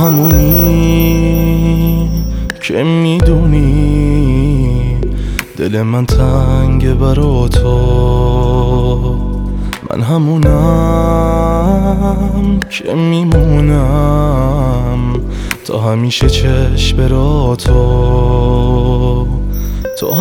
همونی که میدونی دل من تنگ برا تو. من همونم که میمونم تا همیشه چشم برا تو. تو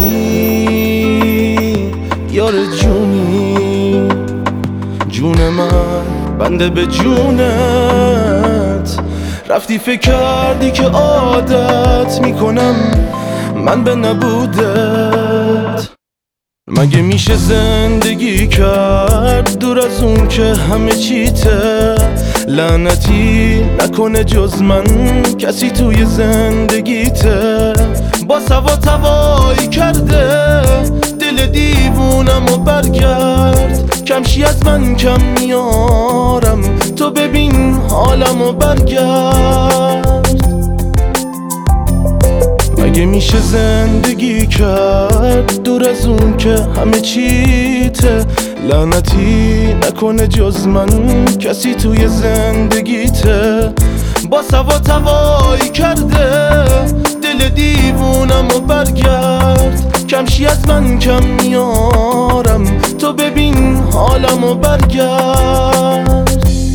همونی یار جونی، جون من بنده به جونت. رفتی فکر کردی که عادت میکنم من به نبودت. مگه میشه زندگی کرد دور از اون که همه چیته؟ لعنتی نکنه جز من کسی توی زندگیته. با سواد هوایی کرده دل دیوونم و برگرد. کمشی از من کم میارم تو ببین حالم و برگرد. مگه میشه زندگی کرد دور از اون که همه چیته؟ لعنتی نکنه جز من کسی توی زندگیته. با سواد هوایی کرده دل دیوونم و برگرد. کمشی از من کم میارم تو ببین حالم و برگرد.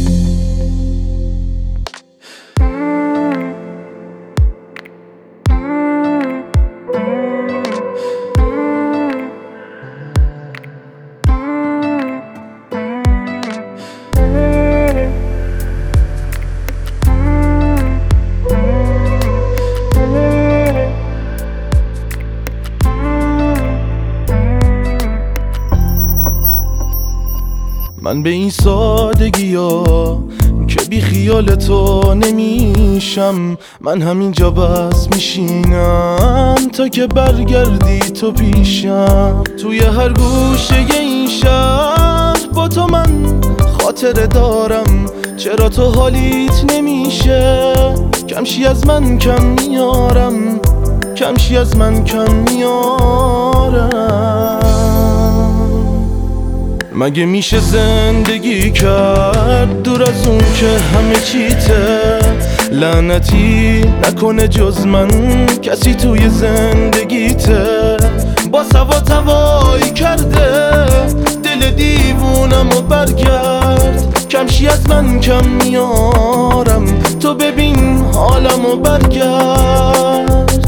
من به این سادگی ها که بی خیال تو نمیشم. من همینجا بس میشینم تا که برگردی تو پیشم. توی هر گوشه این شهر با تو من خاطره دارم. چرا تو حالیت نمیشه؟ کمشی از من کم میارم، کمشی از من کم میارم. مگه میشه زندگی کرد دور از اون که همه چیته؟ لعنتی نکنه جز من کسی توی زندگیته. با سواد هوایی کرده دل دیوونم و برگرد. کمشی از من کم میارم تو ببین حالم و برگرد.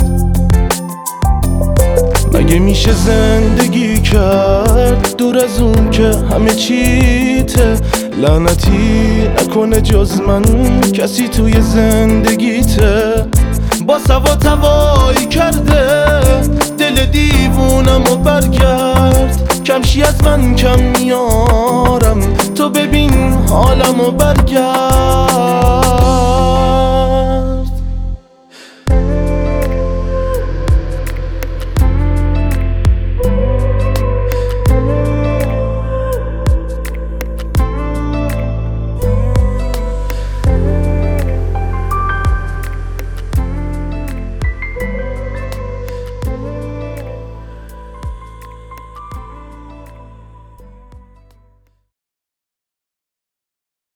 مگه میشه زندگی کرد دور از اون که همه چیته؟ لعنتی نکنه جز من کسی توی زندگیته. با سواد هوایی کرده دل دیوونم و برگرد. کمشی از من کم میارم تو ببین حالم و برگرد.